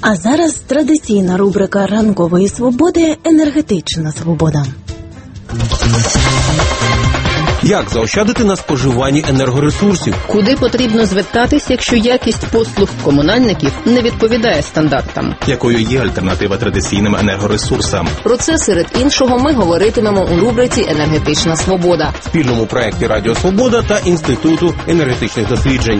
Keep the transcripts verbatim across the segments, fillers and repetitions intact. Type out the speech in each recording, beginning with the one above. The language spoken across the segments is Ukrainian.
А зараз традиційна рубрика ранкової свободи «Енергетична свобода». Як заощадити на споживанні енергоресурсів? Куди потрібно звертатись, якщо якість послуг комунальників не відповідає стандартам? Якою є альтернатива традиційним енергоресурсам? Про це, серед іншого, ми говоритимемо у рубриці «Енергетична свобода» в спільному проєкті Радіо Свобода та Інституту енергетичних досліджень.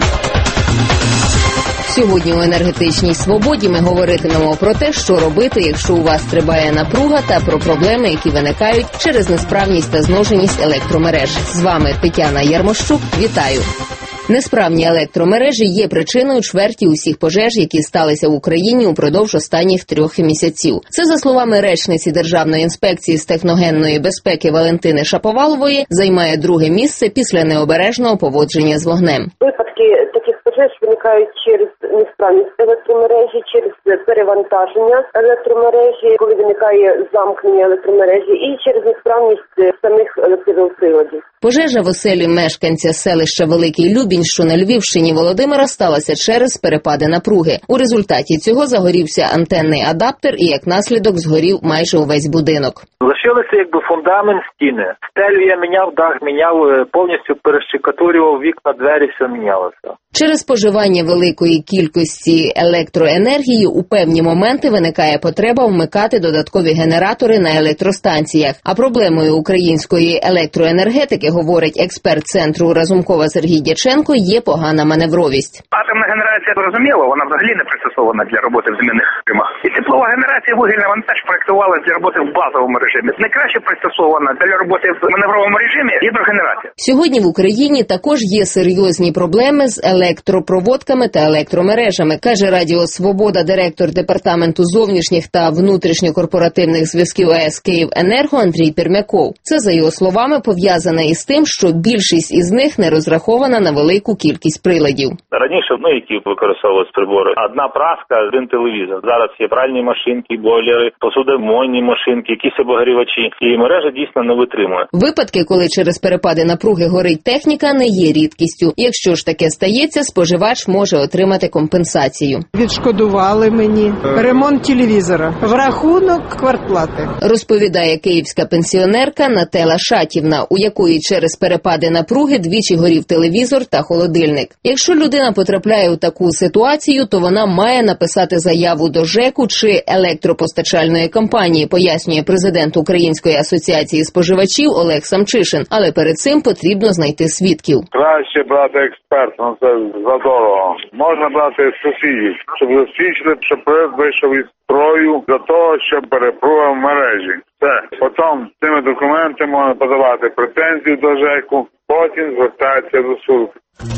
Сьогодні у «Енергетичній свободі» ми говоритимемо про те, що робити, якщо у вас стрибає напруга, та про проблеми, які виникають через несправність та зношеність електромереж. З вами Тетяна Ярмощук. Вітаю! Несправні електромережі є причиною чверті усіх пожеж, які сталися в Україні упродовж останніх трьох місяців. Це, за словами речниці Державної інспекції з техногенної безпеки Валентини Шаповалової, займає друге місце після необережного поводження з вогнем. Випадки таких пожеж виникають через несправність електромережі, через перевантаження електромережі, коли виникає замкнення електромережі, і через несправність самих електроприладів. Пожежа в оселі мешканця селища Великий Любінь, що на Львівщині, Володимира, сталася через перепади напруги. У результаті цього загорівся антенний адаптер і, як наслідок, згорів майже увесь будинок. Лишилися якби фундамент, стіни. Стелю я міняв, дах міняв, повністю перещекатурював вікна, двері, все мінялося. Через споживання великої кількості електроенергії у певні моменти виникає потреба вмикати додаткові генератори на електростанціях. А проблемою української електроенергетики, говорить експерт центру Разумкова Сергій Дяченко, є погана маневровість. Атомна генерація, зрозуміло, вона взагалі не пристосована для роботи в змінних режимах. І теплова генерація вугільна, вона теж проєктувалася для роботи в базовому режимі. Найкраще пристосована для роботи в маневровому режимі гідрогенерація. Сьогодні в Україні також є серйозні проблеми з електропроводками та електромережами, каже Радіо Свобода директор департаменту зовнішніх та внутрішньокорпоративних зв'язків АЕС «Київенерго» Андрій Пермяков. Це, за його словами, пов'язане із тим, що більшість із них не розрахована на велику кількість приладів. Раніше, ну, які використовувалися прибори, одна праска, один телевізор. Зараз є пральні машинки, бойлери, посудомийні машинки, якісь обогрівачі. І мережа дійсно не витримує. Випадки, коли через перепади напруги горить техніка, не є рідкістю. Якщо ж таке стається, споживач може отримати компенсацію. Відшкодували мені ремонт телевізора в рахунок квартплати, розповідає київська пенсіонерка Нателла Шатівна, у якої через перепади напруги двічі горів телевізор та холодильник. Якщо людина потрапляє у таку ситуацію, то вона має написати заяву до ЖЕКу чи електропостачальної компанії, пояснює президент Української асоціації споживачів Олег Самчишин. Але перед цим потрібно знайти свідків. Краще брати експерта, ну це задорого. Можна брати сусідів, щоб засвідчити, що прилад вийшов із строю для того, щоб перепруга в мережі. Все. Потім з цими документами можна подавати претензію до ЖЕКу, потім звертатися до суду.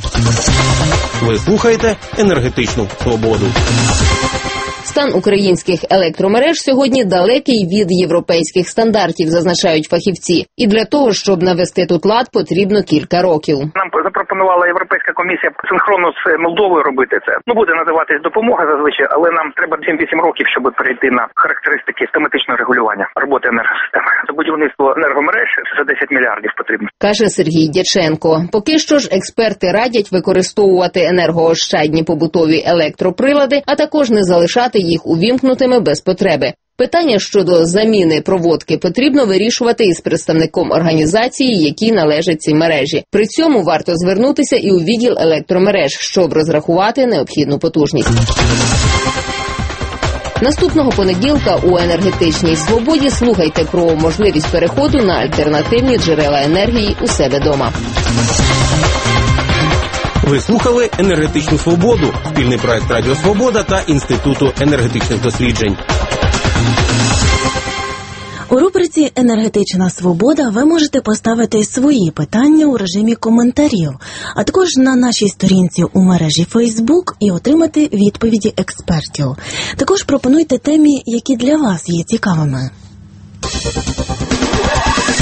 Ви слухаєте «Енергетичну свободу». Стан українських електромереж сьогодні далекий від європейських стандартів, зазначають фахівці. І для того, щоб навести тут лад, потрібно кілька років. Нам запропонувала Європейська комісія синхронно з Молдовою робити це. Ну, буде надаватись допомога зазвичай, але нам треба сім-вісім років, щоб перейти на характеристики тематичного регулювання роботи енергосистеми. За будівництво енергомереж за десять мільярдів потрібно, каже Сергій Дяченко. Поки що ж експерти радять використовувати енергоощадні побутові електроприлади, а також не залишати їх увімкнутими без потреби. Питання щодо заміни проводки потрібно вирішувати із представником організації, якій належать ці мережі. При цьому варто звернутися і у відділ електромереж, щоб розрахувати необхідну потужність. Наступного понеділка у «Енергетичній свободі» слухайте про можливість переходу на альтернативні джерела енергії у себе дома. Ви слухали «Енергетичну свободу» – спільний проект Радіо Свобода та Інституту енергетичних досліджень. У рубриці «Енергетична свобода» ви можете поставити свої питання у режимі коментарів, а також на нашій сторінці у мережі Facebook і отримати відповіді експертів. Також пропонуйте темі, які для вас є цікавими.